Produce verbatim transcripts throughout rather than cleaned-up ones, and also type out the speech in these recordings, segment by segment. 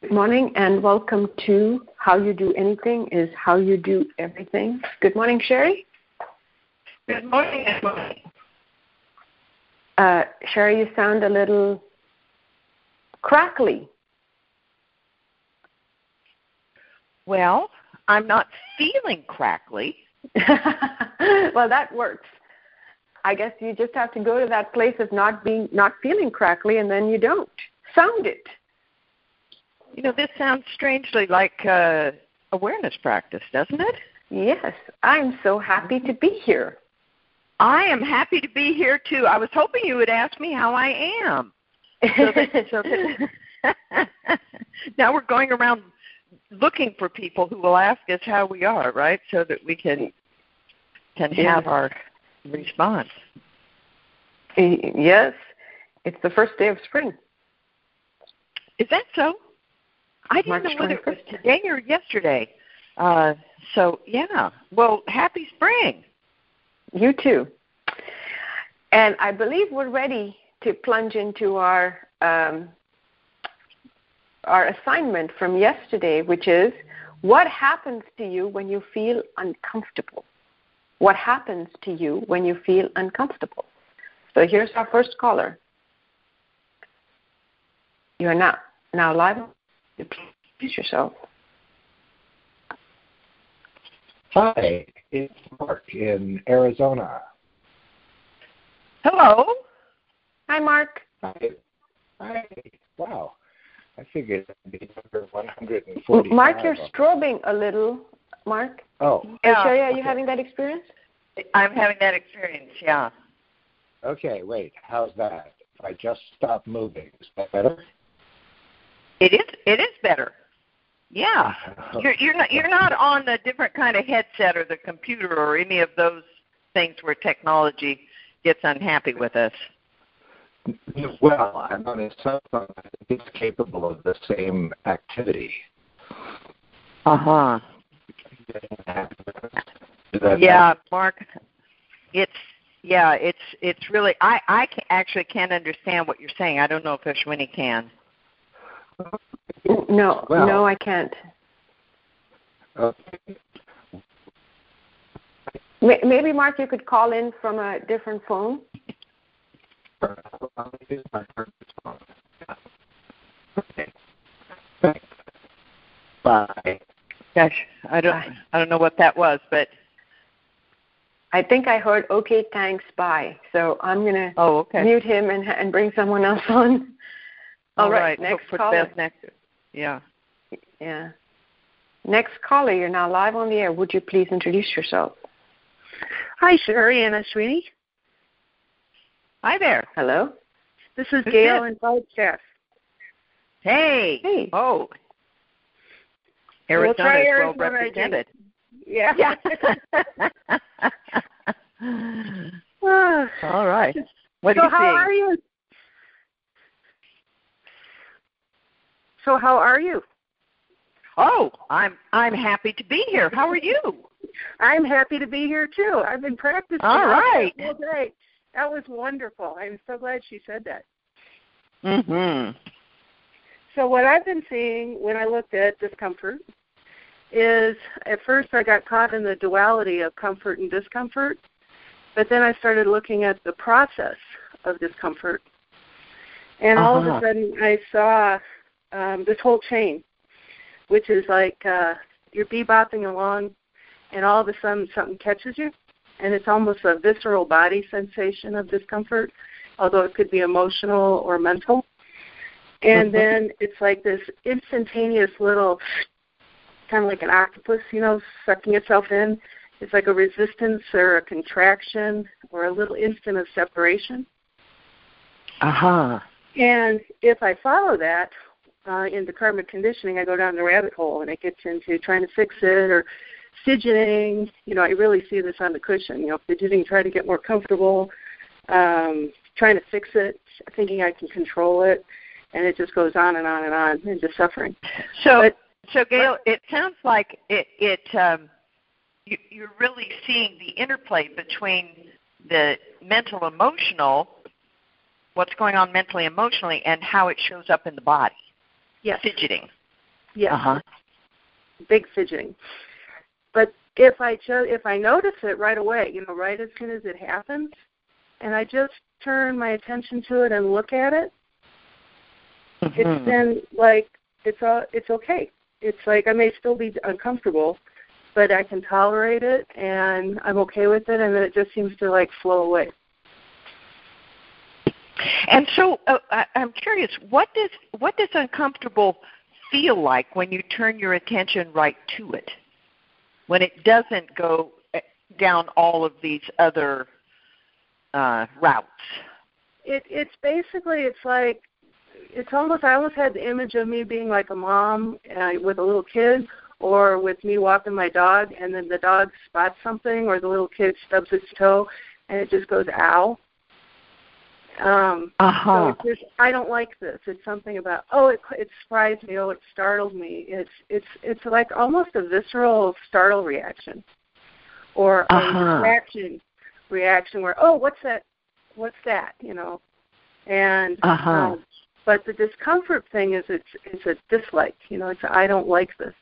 Good morning and welcome to How You Do Anything is How You Do Everything. Good morning, Sherry. Good morning, everybody. Uh, Sherry, you sound a little crackly. Well, I'm not feeling crackly. Well, that works. I guess you just have to go to that place of not being, not feeling crackly, and then you don't sound it. You know, this sounds strangely like uh, awareness practice, doesn't it? Yes, I'm so happy to be here. I am happy to be here, too. I was hoping you would ask me how I am. So that, so that now we're going around looking for people who will ask us how we are, right, so that we can can have our response. Yes, it's the first day of spring. Is that so? I didn't March know whether it was twenty-fifth. today or yesterday. Uh, so, yeah. Well, happy spring. You too. And I believe we're ready to plunge into our um, our assignment from yesterday, which is what happens to you when you feel uncomfortable? What happens to you when you feel uncomfortable? So here's our first caller. You are now, now live. Introduce yourself. Hi, it's Mark in Arizona. Hello. Hi, Mark. Hi. Hi. Wow. I figured it'd be number one hundred forty-five. Mark, you're strobing a little. Mark? Oh. Yeah. Sherry, are okay. you having that experience? I'm having that experience, yeah. Okay, wait. How's that? If I just stop moving, is that better? It is. It is better. Yeah. You're, you're not. You're not on a different kind of headset or the computer or any of those things where technology gets unhappy with us. Well, I'm on a cell phone. I think it's capable of the same activity. Uh huh. That Yeah, happen? Mark. It's yeah. It's it's really. I I can, actually can't understand what you're saying. I don't know if Ashwini can. No, well, no, I can't. Okay. Maybe, Mark, you could call in from a different phone. Okay. Thanks. Bye. Gosh, I don't I don't know what that was, but I think I heard okay, thanks, bye. So I'm going to oh, okay. mute him and and bring someone else on. All, All right, right, next Hope caller. For the best next. Yeah. Yeah. Next caller, you're now live on the air. Would you please introduce yourself? Hi, Sherry and Ashwini. Hi there. Hello. This is Who's Gail this? in Flagstaff. Hey. Hey. Oh. We'll Arizona try is well Arizona represented. Yeah. Yeah. All right. What so do you how see? are you? So how are you? Oh, I'm I'm happy to be here. How are you? I'm happy to be here too. I've been practicing all right. all day. That was wonderful. I'm so glad she said that. Mhm. So what I've been seeing when I looked at discomfort is at first I got caught in the duality of comfort and discomfort, but then I started looking at the process of discomfort. And all uh-huh. of a sudden I saw um, this whole chain, which is like uh, you're bebopping along and all of a sudden something catches you, and it's almost a visceral body sensation of discomfort, although it could be emotional or mental. And mm-hmm. then it's like this instantaneous little, kind of like an octopus, you know, sucking itself in. It's like a resistance or a contraction or a little instant of separation. Uh-huh. And if I follow that uh, into karmic conditioning, I go down the rabbit hole and it gets into trying to fix it or fidgeting. You know, I really see this on the cushion, you know, fidgeting, trying to get more comfortable, um, trying to fix it, thinking I can control it. And it just goes on and on and on into suffering. So, but, so Gail, it sounds like it, it um, you, you're really seeing the interplay between the mental, emotional, what's going on mentally, emotionally, and how it shows up in the body. Yes. Fidgeting. Yeah. Uh-huh. Big fidgeting. But if I cho- if I notice it right away, you know, right as soon as it happens, and I just turn my attention to it and look at it, mm-hmm. it's then like it's uh, it's okay. It's like I may still be uncomfortable, but I can tolerate it, and I'm okay with it, and then it just seems to like flow away. And so uh, I, I'm curious, what does what does uncomfortable feel like when you turn your attention right to it, when it doesn't go down all of these other uh, routes? It, it's basically, it's like, it's almost, I almost had the image of me being like a mom uh, with a little kid, or with me walking my dog, and then the dog spots something, or the little kid stubs its toe, and it just goes, ow. Um, uh-huh. So it's just, I don't like this. It's something about, oh, it, it surprised me, oh, it startled me. It's it's it's like almost a visceral startle reaction, or uh-huh. a reaction reaction where, oh, what's that? What's that? You know, and uh-huh. um, but the discomfort thing is it's it's a dislike. You know, it's a, I don't like this.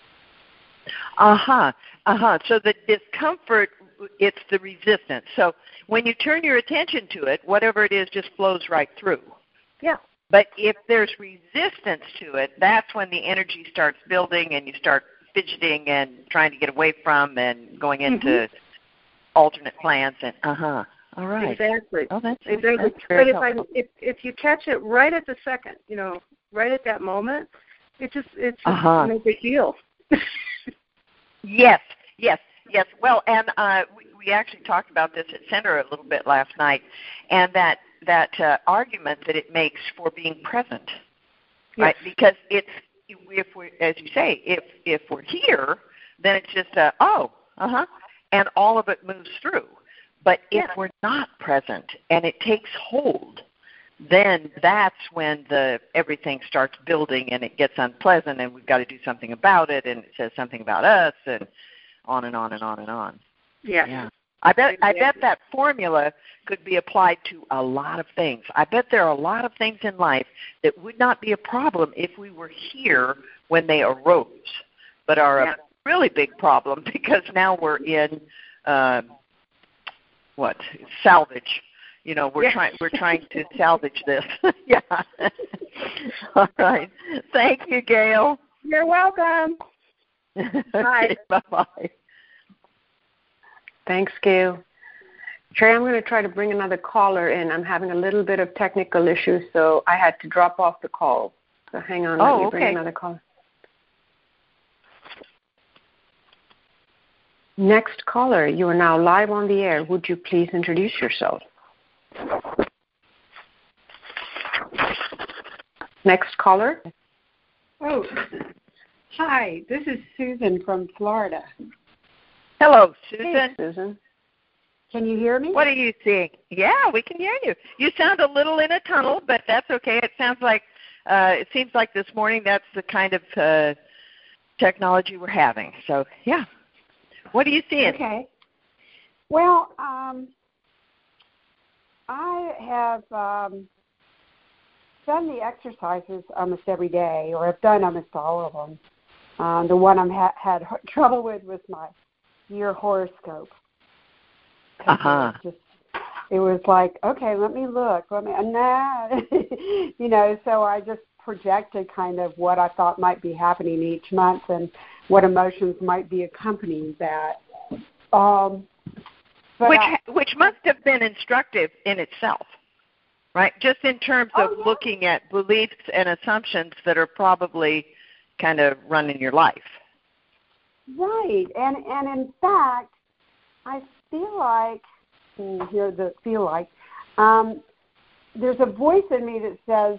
Uh huh. Uh huh. So the discomfort, it's the resistance. So when you turn your attention to it, whatever it is just flows right through. Yeah. But if there's resistance to it, that's when the energy starts building and you start fidgeting and trying to get away from and going into mm-hmm. alternate plans. And uh huh. All right. Exactly. Oh, that's exactly. That's but if helpful. I if if you catch it right at the second, you know, right at that moment, it just it's just uh-huh. no big deal. Yes, yes, yes. Well, and uh, we, we actually talked about this at Center a little bit last night, and that that uh, argument that it makes for being present, yes. right? Because it's if we, as you say, if if we're here, then it's just uh, oh, uh huh, and all of it moves through. But if yeah. we're not present and it takes hold, then that's when the everything starts building and it gets unpleasant and we've got to do something about it and it says something about us and on and on and on and on. Yeah. yeah. I bet I bet that formula could be applied to a lot of things. I bet there are a lot of things in life that would not be a problem if we were here when they arose, but are yeah. a really big problem because now we're in uh, what? Salvage. You know, we're yeah. trying we're trying to salvage this. yeah. All right. Thank you, Gail. You're welcome. Bye. Bye-bye. Thanks, Gail. Trey, I'm going to try to bring another caller in. I'm having a little bit of technical issues, so I had to drop off the call. So hang on, let oh, me okay. bring another caller. Next caller, you are now live on the air. Would you please introduce yourself? Next caller. Oh, hi. This is Susan from Florida. Hello, Susan. Hey, Susan. Can you hear me? What are you seeing? Yeah, we can hear you. You sound a little in a tunnel, but that's okay. It sounds like uh, it seems like this morning that's the kind of uh, technology we're having. So, yeah. What are you seeing? Okay. Well, um, I have um, done the exercises almost every day, or I've done almost all of them. Um, the one I ha- had trouble with was my year horoscope. Uh-huh. It was, just, it was like, okay, let me look. Let me, nah. you know, so I just projected kind of what I thought might be happening each month and what emotions might be accompanying that. Um, which I, which must have been instructive in itself, right? Just in terms of oh, yeah. looking at beliefs and assumptions that are probably kind of running your life. Right, and and in fact, I feel like, here the feel like, um, there's a voice in me that says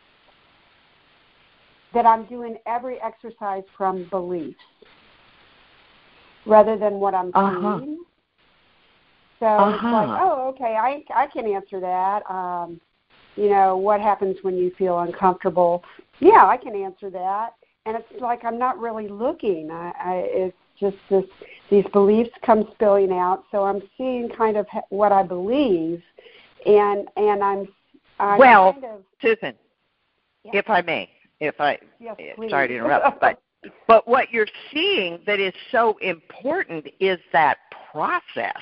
that I'm doing every exercise from beliefs rather than what I'm uh-huh. seeing. So uh-huh. it's like, oh, okay, I I can answer that. Um, you know, what happens when you feel uncomfortable? Yeah, I can answer that. And it's like I'm not really looking. I, I, it's just this, these beliefs come spilling out. So I'm seeing kind of what I believe, and and I'm, I'm well, kind of, Susan, yeah. if I may, if I, Yes, please. sorry to interrupt, but but what you're seeing that is so important is that process.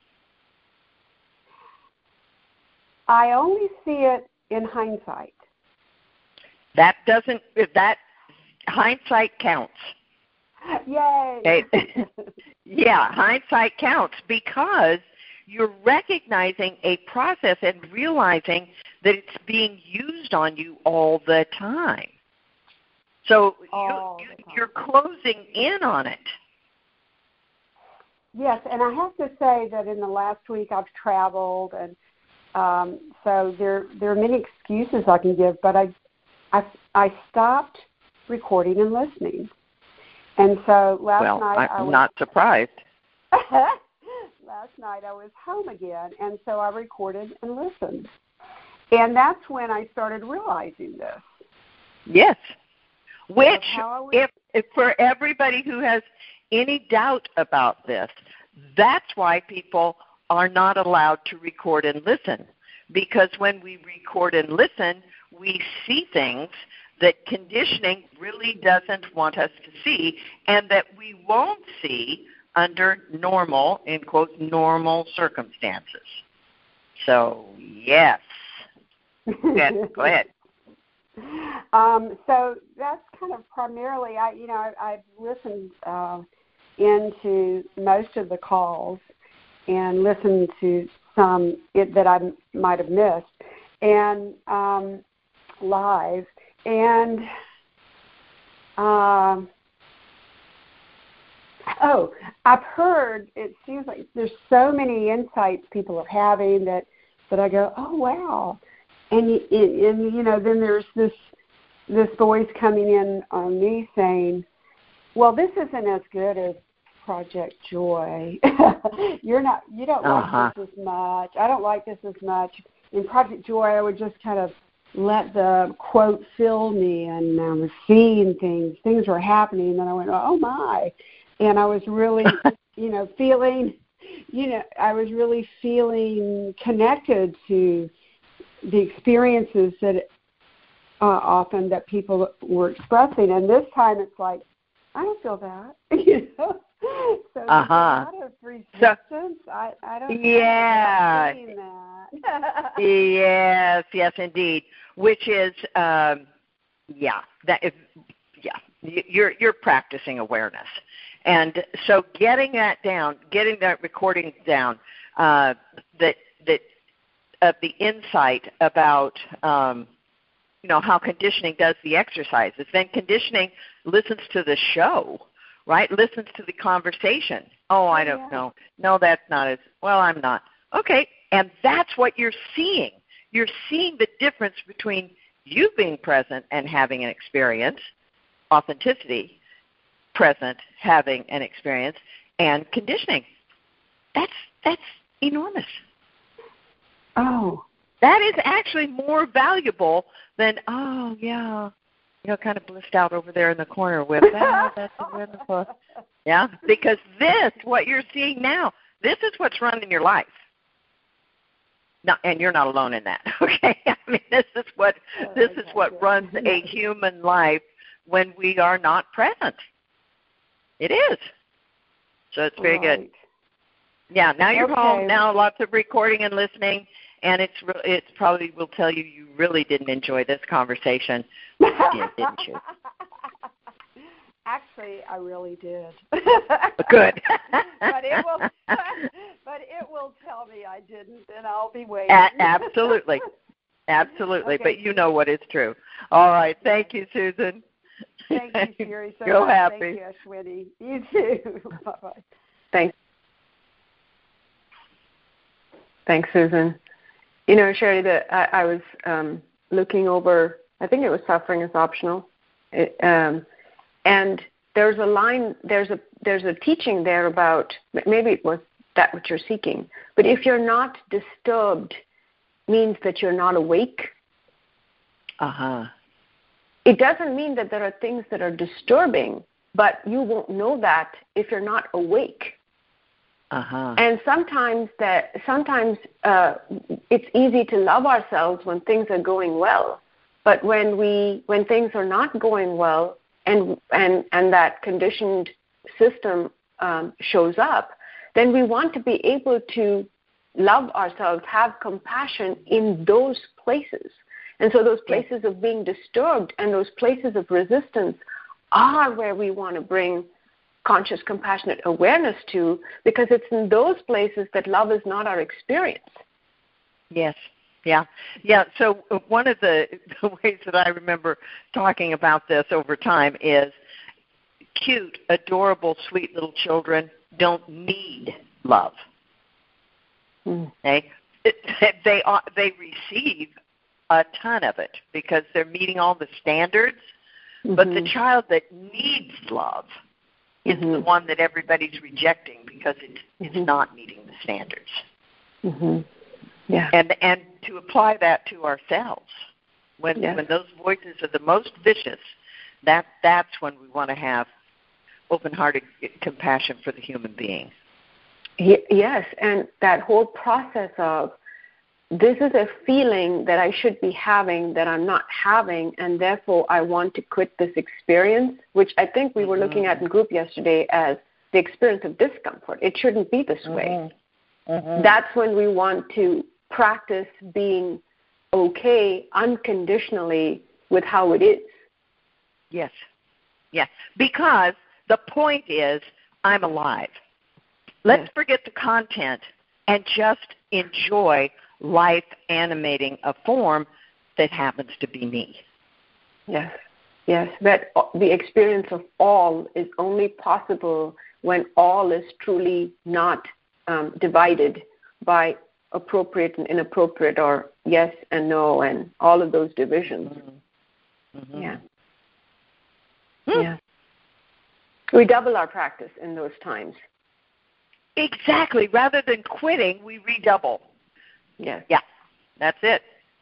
I only see it in hindsight. That doesn't, that hindsight counts. Yay! Okay. Yeah, hindsight counts because you're recognizing a process and realizing that it's being used on you all the time. So all you, the time. you're closing in on it. Yes, and I have to say that in the last week I've traveled, and um, so there there are many excuses I can give, but I, I, I stopped recording and listening. And so last well, night I'm I was not surprised. last night I was home again, and so I recorded and listened. And that's when I started realizing this. Yes. Which, was, if, if for everybody who has any doubt about this, that's why people are not allowed to record and listen. Because when we record and listen, we see things that conditioning really doesn't want us to see, and that we won't see under normal, in quotes, normal circumstances. So, yes. Yes, go ahead. Um, so that's kind of primarily, I, you know, I, I've listened uh, into most of the calls and listened to some it, that I might have missed, and um, live. And, um, oh, I've heard, it seems like there's so many insights people are having that, that I go, oh, wow. And, and, and, you know, then there's this this voice coming in on me saying, well, this isn't as good as Project Joy. You're not, you don't uh-huh. like this as much. I don't like this as much. In Project Joy, I would just kind of let the quote fill me, and I was seeing things. Things were happening, and then I went, oh, my. And I was really, you know, feeling, you know, I was really feeling connected to the experiences that uh, often that people were expressing. And this time it's like, I don't feel that, you know. So uh-huh. a lot of resistance. So, I, I don't yeah. know that. Yes, yes, indeed. Which is, um, yeah, that is, yeah, you're you're practicing awareness, and so getting that down, getting that recording down, uh, that that of the insight about, um, you know, how conditioning does the exercises. Then conditioning listens to the show. Right? Listens to the conversation. Oh, I don't yeah. know. No, that's not as, well, I'm not. Okay, and that's what you're seeing. You're seeing the difference between you being present and having an experience, authenticity, present, having an experience, and conditioning. That's that's enormous. Oh. That is actually more valuable than, oh, yeah, you know, kind of blissed out over there in the corner with that. That's wonderful. Yeah, because this, what you're seeing now, this is what's running your life. No, and you're not alone in that. Okay, I mean, this is what this is what runs a human life when we are not present. It is. So it's very right. good. Yeah. Now you're okay. home. Now lots of recording and listening. And it's it's probably will tell you you really didn't enjoy this conversation. You did, didn't you? Actually, I really did. Good. but it will, but it will tell me I didn't, and I'll be waiting. A- absolutely, absolutely. Okay. But you know what is true. All right. Thank you, Susan. Thank you, Sherry. So Go much. happy. Thank you, Ashwini. You too. Bye bye. Thanks. Thanks, Susan. You know, Sherry, that I, I was um, looking over, I think it was Suffering is Optional. It, um, and there's a line, there's a there's a teaching there about, maybe it was that what you're seeking, but if you're not disturbed, means that you're not awake. Uh-huh. It doesn't mean that there are things that are disturbing, but you won't know that if you're not awake. Uh-huh. And sometimes that sometimes uh, it's easy to love ourselves when things are going well, But when we when things are not going well, and and and that conditioned system um, shows up, then we want to be able to love ourselves, have compassion in those places. And so those places of being disturbed and those places of resistance are where we want to bring conscious, compassionate awareness to, because it's in those places that love is not our experience. Yes. Yeah. Yeah. So one of the, the ways that I remember talking about this over time is cute, adorable, sweet little children don't need love. Mm. Okay? They, they receive a ton of it because they're meeting all the standards, mm-hmm. but the child that needs love is mm-hmm. the one that everybody's rejecting because it's, mm-hmm. it's not meeting the standards. Mm-hmm. Yeah. And and to apply that to ourselves, when yes. when those voices are the most vicious, that that's when we want to have open-hearted compassion for the human being. Yes, and that whole process of this is a feeling that I should be having that I'm not having, and therefore I want to quit this experience, which I think we were mm-hmm. looking at in group yesterday as the experience of discomfort. It shouldn't be this mm-hmm. way. Mm-hmm. That's when we want to practice being okay unconditionally with how it is. Yes. Yes. Because the point is, I'm alive. Let's yes. forget the content and just enjoy life animating a form that happens to be me. Yes. Yes. That the experience of all is only possible when all is truly not um, divided by appropriate and inappropriate, or yes and no, and all of those divisions. Mm-hmm. Mm-hmm. Yeah. Mm. Yeah. We double our practice in those times. Exactly. Rather than quitting, we redouble. Yes. Yeah. That's it.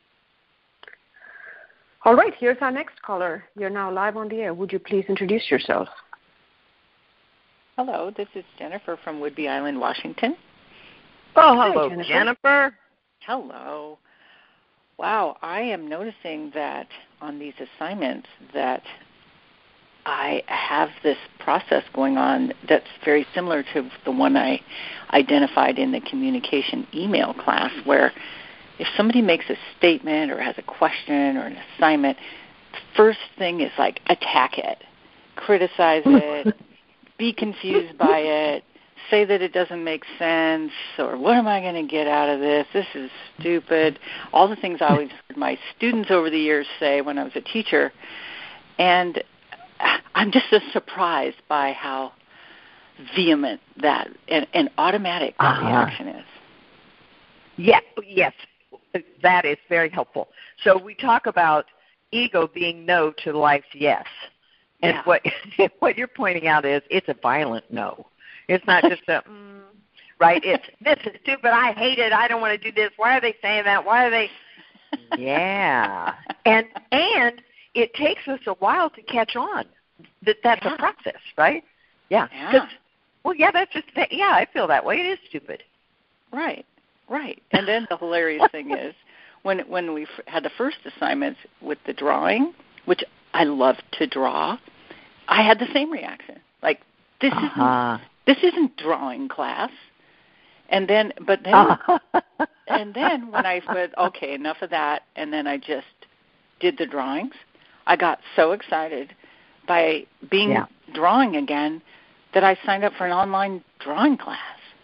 All right. Here's our next caller. You're now live on the air. Would you please introduce yourself? Hello. This is Jennifer from Whidbey Island, Washington. Oh, hello, Hi, Jennifer. Jennifer. Hello. Wow, I am noticing that on these assignments that I have this process going on that's very similar to the one I identified in the communication email class, where if somebody makes a statement or has a question or an assignment, the first thing is like attack it, criticize it, be confused by it, say that it doesn't make sense, or what am I going to get out of this? This is stupid. All the things I always heard my students over the years say when I was a teacher. And I'm just so surprised by how vehement that and, and automatic that uh-huh. reaction is. Yeah, yes, that is very helpful. So we talk about ego being no to life's yes. And yeah. what what you're pointing out is it's a violent no. It's not just a, mm, right? It's, this is stupid. I hate it. I don't want to do this. Why are they saying that? Why are they? Yeah. And and it takes us a while to catch on that that's yeah. a process, right? Yeah. yeah. Well, yeah, that's just, yeah, I feel that way. It is stupid. Right, right. And then the hilarious thing is when when we f- had the first assignments with the drawing, which I love to draw, I had the same reaction. Like, this uh-huh. isn't this isn't drawing class. And then, but then, uh-huh. and then when I said, okay, enough of that, and then I just did the drawings, I got so excited by being yeah. drawing again that I signed up for an online drawing class.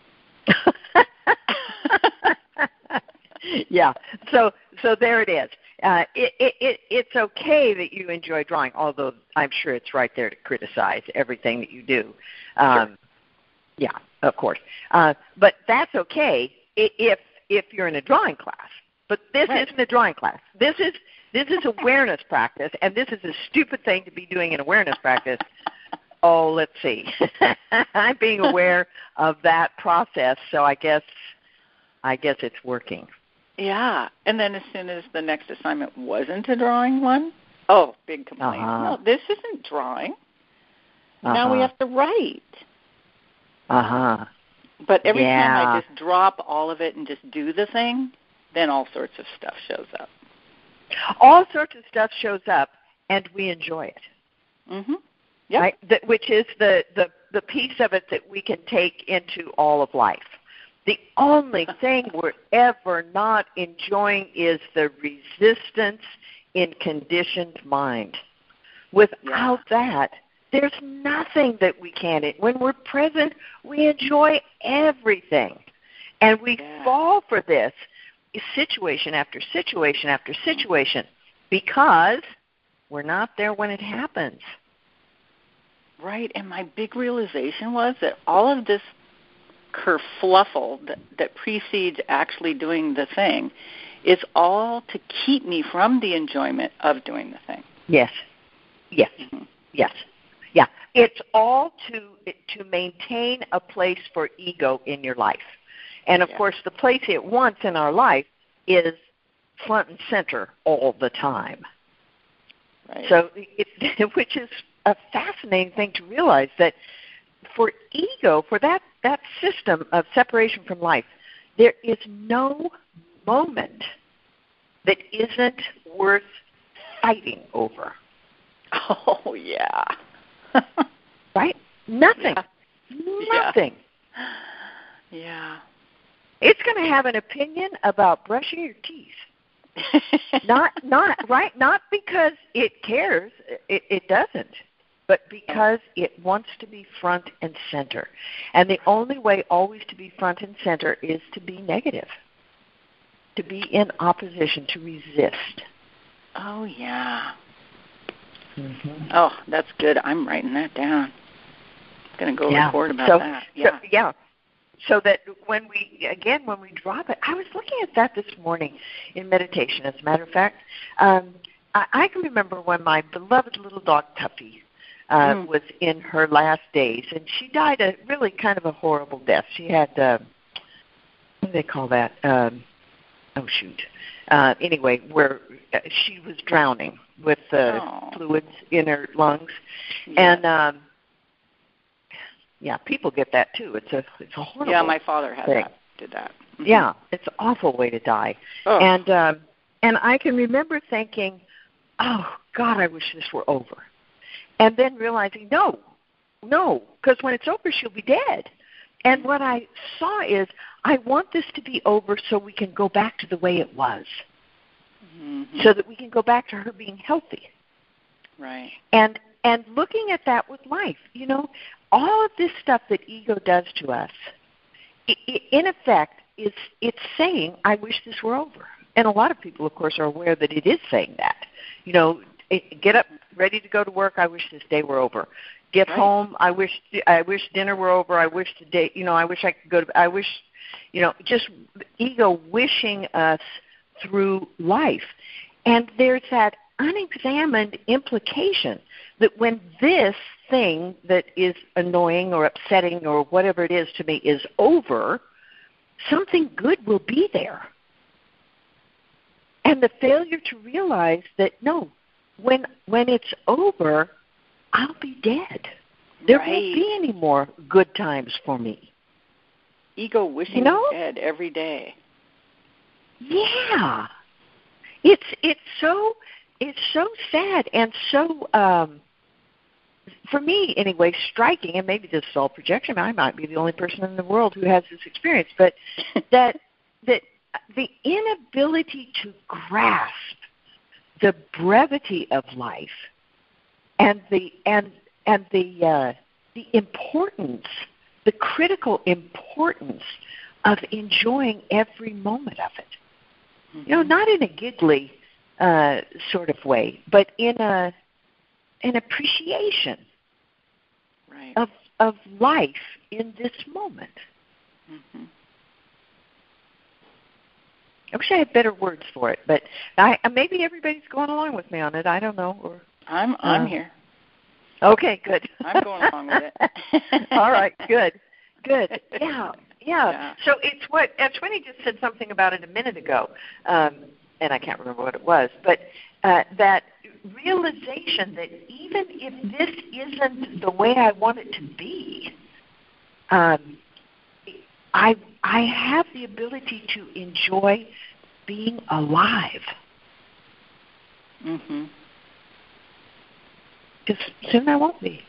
yeah. So so there it is. Uh, it, it, it it's okay that you enjoy drawing, although I'm sure it's right there to criticize everything that you do. Um, sure. Yeah, of course. Uh, but that's okay if if you're in a drawing class. But this right. isn't a drawing class. This is this is awareness practice, and this is a stupid thing to be doing in awareness practice. Oh, let's see. I'm being aware of that process, so I guess I guess it's working. Yeah, and then as soon as the next assignment wasn't a drawing one, oh, big complaint. Uh-huh. No, this isn't drawing. Uh-huh. Now we have to write. Uh-huh. But every yeah. time I just drop all of it and just do the thing, then all sorts of stuff shows up. All sorts of stuff shows up, and we enjoy it. Mm-hmm. Yep. Right? That, which is the, the, the piece of it that we can take into all of life. The only thing we're ever not enjoying is the resistance in conditioned mind. Without yeah. that, there's nothing that we can't. When we're present, we enjoy everything. And we yeah. fall for this situation after situation after situation because we're not there when it happens. Right, and my big realization was that all of this kerfluffle that, that precedes actually doing the thing is all to keep me from the enjoyment of doing the thing. Yes, yes, mm-hmm. yes, yeah. It's all to to maintain a place for ego in your life. And, of yeah. course, the place it wants in our life is front and center all the time. Right. So, it, which is a fascinating thing to realize that for ego, for that, that system of separation from life, there is no moment that isn't worth fighting over. Oh, yeah. Right? Nothing. Yeah. Nothing. Yeah. It's going to have an opinion about brushing your teeth. not, not right. Not because it cares. It, it doesn't. But because it wants to be front and center. And the only way always to be front and center is to be negative, to be in opposition, to resist. Oh, yeah. Mm-hmm. Oh, that's good. I'm writing that down. I'm going to go yeah. record about so, that. Yeah. So, yeah. So that when we, again, when we drop it, I was looking at that this morning in meditation, as a matter of fact. Um, I, I can remember when my beloved little dog, Tuffy, Uh, mm. was in her last days, and she died a really kind of a horrible death. She had, uh, what do they call that? Um, oh, shoot. Uh, anyway, where she was drowning with uh, oh. fluids in her lungs. Yeah. And, um, yeah, people get that, too. It's a it's a horrible Yeah, my father had thing. that, did that. Mm-hmm. Yeah, it's an awful way to die. Oh. And um, and I can remember thinking, oh, God, I wish this were over. And then realizing, no, no, because when it's over, she'll be dead. And what I saw is, I want this to be over so we can go back to the way it was, mm-hmm. so that we can go back to her being healthy. Right. And and looking at that with life, you know, all of this stuff that ego does to us, it, it, in effect, is it's saying, I wish this were over. And a lot of people, of course, are aware that it is saying that. You know, it, get up, ready to go to work, I wish this day were over. Get right. home, I wish I wish dinner were over, I wish the day, you know, I wish I could go to, I wish, you know, just ego wishing us through life. And there's that unexamined implication that when this thing that is annoying or upsetting or whatever it is to me is over, something good will be there. And the failure to realize that, no, when when it's over, I'll be dead. There right. won't be any more good times for me. Ego wishing you know? dead every day. Yeah. It's it's so it's so sad and so um, for me anyway, striking, and maybe this is all projection, I might be the only person in the world who has this experience, but that that the inability to grasp the brevity of life and the and and the uh, the importance, the critical importance of enjoying every moment of it. Mm-hmm. You know, not in a giggly uh, sort of way, but in a an appreciation right. of of life in this moment. Mm-hmm. I wish I had better words for it, but I, maybe everybody's going along with me on it. I don't know. Or I'm I'm uh, here. Okay, good. I'm going along with it. All right, good, good. Yeah, yeah, yeah. So it's what uh, Sweeney just said something about it a minute ago, um, and I can't remember what it was, but uh, that realization that even if this isn't the way I want it to be, um, I I have the ability to enjoy being alive. Mhm. Because soon I won't be.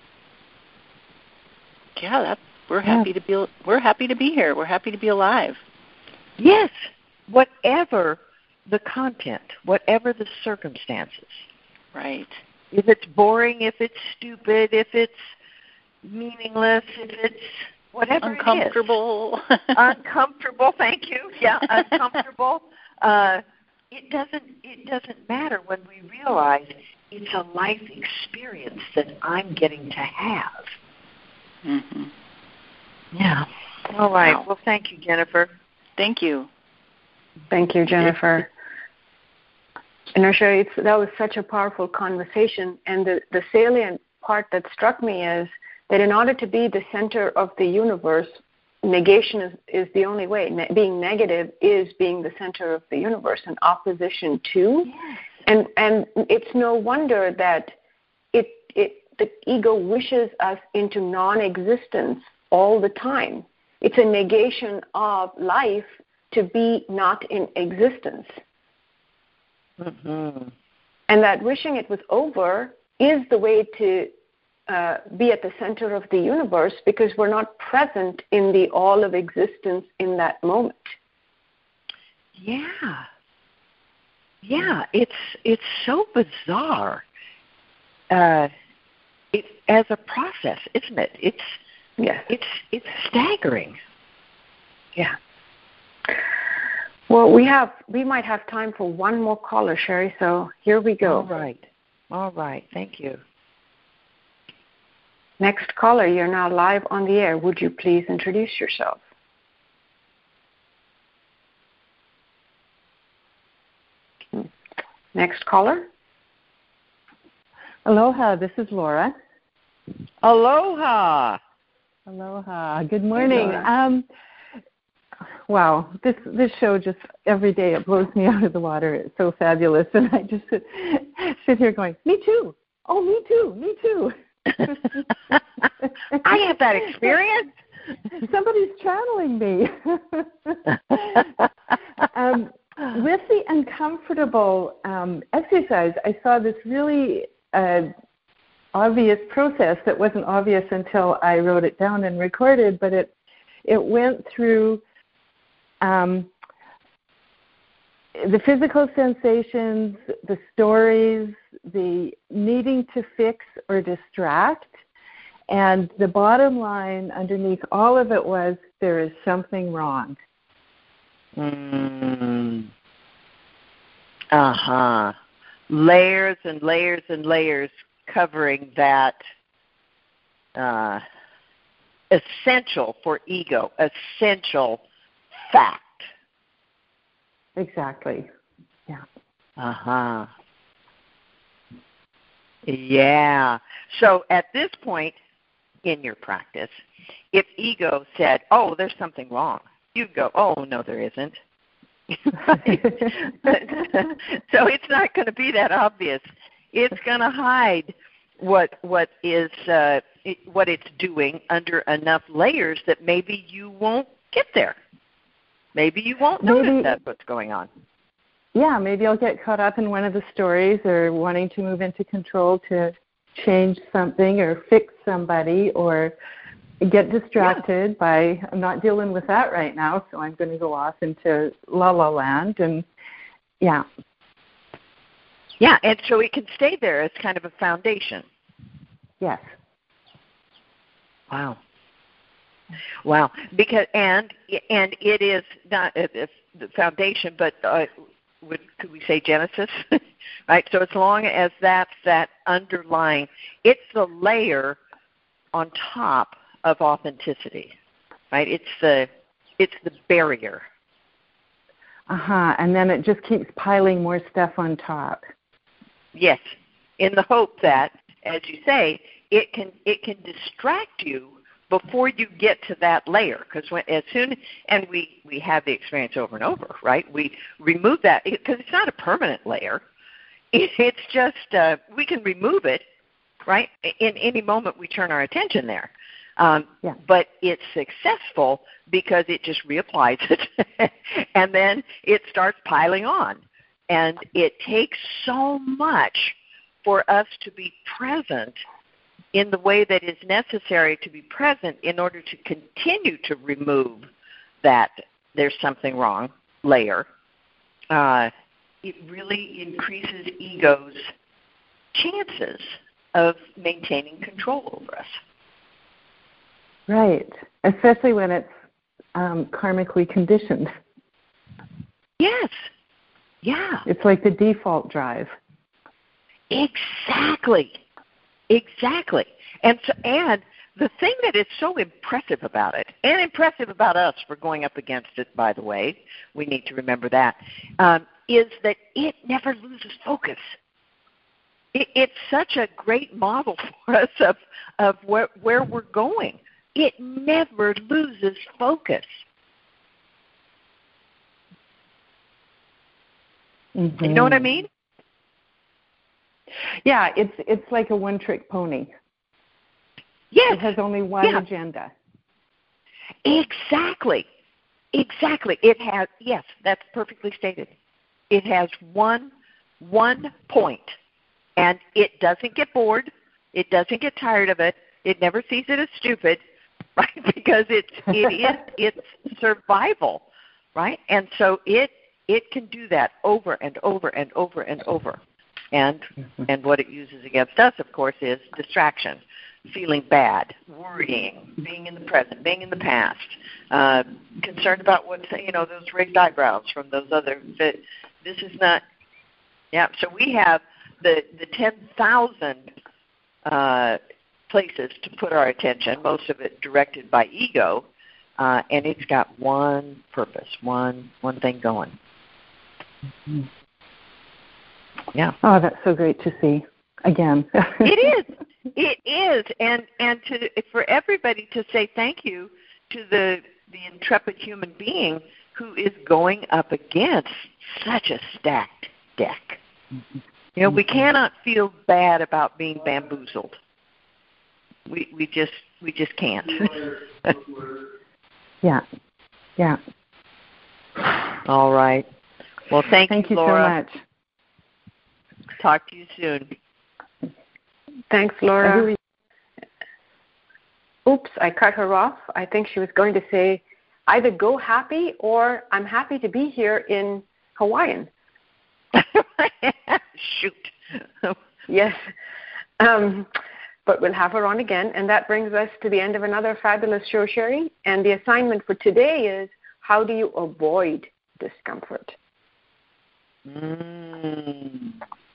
Yeah, that's, we're Yeah. happy to be we're happy to be here. We're happy to be alive. Yes, whatever the content, whatever the circumstances. Right. If it's boring, if it's stupid, if it's meaningless, if it's whatever Uncomfortable. it is. Uncomfortable, thank you. Yeah, uncomfortable. Uh, it doesn't it doesn't matter when we realize it's a life experience that I'm getting to have. Mhm. Yeah. All right. Wow. Well, thank you, Jennifer. Thank you. Thank you, Jennifer. And Asha, it's, that was such a powerful conversation. And the, the salient part that struck me is that in order to be the center of the universe, negation is, is the only way. Ne- being negative is being the center of the universe, and opposition to. Yes. And and it's no wonder that it it the ego wishes us into non-existence all the time. It's a negation of life to be not in existence. Mm-hmm. And that wishing it was over is the way to uh, be at the center of the universe, because we're not present in the all of existence in that moment. Yeah. Yeah, it's it's so bizarre. Uh, it, as a process, isn't it? It's Yes. it's it's staggering. Yeah. Well, we have we might have time for one more caller, Sherry. So here we go. All right. All right. Thank you. Next caller, you're now live on the air. Would you please introduce yourself? Next caller. Aloha, this is Laura. Aloha. Aloha. Good morning. Laura. Um, wow, this this show just every day it blows me out of the water. It's so fabulous, and I just sit, sit here going, "Me too. Oh, me too. Me too." I have that experience. Somebody's channeling me. um, with the uncomfortable um, exercise, I saw this really uh, obvious process that wasn't obvious until I wrote it down and recorded, but it it went through um, the physical sensations, the stories, the needing to fix or distract, and the bottom line underneath all of it was there is something wrong. Mm. Uh-huh. Layers and layers and layers covering that uh, essential for ego, essential fact. Exactly. Yeah. Uh-huh. Yeah. So at this point in your practice, if ego said, oh, there's something wrong, you'd go, oh, no, there isn't. So it's not going to be that obvious. It's going to hide what what is uh, it, what it's doing under enough layers that maybe you won't get there. Maybe you won't Maybe, notice that's what's going on. Yeah, maybe I'll get caught up in one of the stories or wanting to move into control to change something or fix somebody or get distracted yeah. by, I'm not dealing with that right now, so I'm going to go off into la la land. And yeah. Yeah, and so it can stay there as kind of a foundation. Yes. Wow. Wow. Because and and it is not uh, the foundation, but uh, would could we say Genesis? Right. So as long as that's that underlying, it's the layer on top of authenticity. Right. It's the it's the barrier. Uh huh. And then it just keeps piling more stuff on top. Yes, in the hope that, as you say, it can it can distract you before you get to that layer. Because as soon and we we have the experience over and over, right? We remove that because it's not a permanent layer. It, it's just uh, we can remove it, right? In any moment we turn our attention there. Um, yeah. But it's successful because it just reapplies it, and then it starts piling on. And it takes so much for us to be present in the way that is necessary to be present in order to continue to remove that there's something wrong layer. Uh, it really increases ego's chances of maintaining control over us. Right, especially when it's um, karmically conditioned. Yes, yeah. It's like the default drive. Exactly, exactly. And so, and the thing that is so impressive about it, and impressive about us for going up against it, by the way, we need to remember that, um, is that it never loses focus. It, it's such a great model for us of, of where, where we're going. It never loses focus. Mm-hmm. You know what I mean? Yeah, it's it's like a one-trick pony. Yes. It has only one yeah. agenda. Exactly. Exactly. It has, yes, that's perfectly stated. It has one one point, and it doesn't get bored. It doesn't get tired of it. It never sees it as stupid, right? Because it's it is it's survival, right? And so it it can do that over and over and over and over. And and what it uses against us, of course, is distraction, feeling bad, worrying, being in the present, being in the past, uh, concerned about what's, you know, those raised eyebrows from those other. That this is not. Yeah. So we have the the ten thousand uh, places to put our attention, most of it directed by ego, uh, and it's got one purpose, one one thing going. Mm-hmm. Yeah. Oh, that's so great to see. Again. It is. It is. And and to for everybody to say thank you to the the intrepid human being who is going up against such a stacked deck. Mm-hmm. You know, we cannot feel bad about being bamboozled. We we just we just can't. Yeah. Yeah. All right. Well, thank, thank you, you Laura. so much. Talk to you soon. Thanks, Laura. Oops, I cut her off. I think she was going to say either go happy or I'm happy to be here in Hawaiian. Shoot. Yes. Um, but we'll have her on again. And that brings us to the end of another fabulous show, Sherry. And the assignment for today is, how do you avoid discomfort? Mm.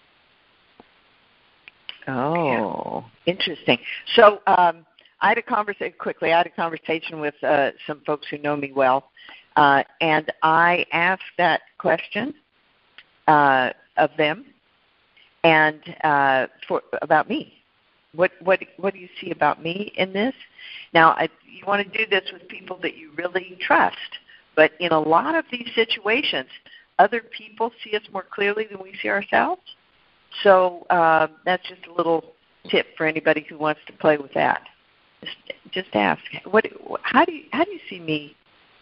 Oh, interesting. So um, I had a conversation, quickly, I had a conversation with uh, some folks who know me well, uh, and I asked that question uh, of them and uh, for about me. What what what do you see about me in this? Now, I, you want to do this with people that you really trust, but in a lot of these situations, other people see us more clearly than we see ourselves. So uh, that's just a little tip for anybody who wants to play with that. Just, just ask, what? How do you how do you see me?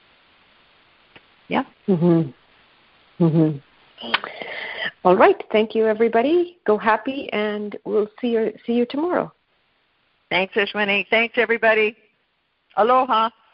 Yeah. Mhm. Mhm. All right. Thank you, everybody. Go happy, and we'll see you see you tomorrow. Thanks, Ashwini. Thanks, everybody. Aloha.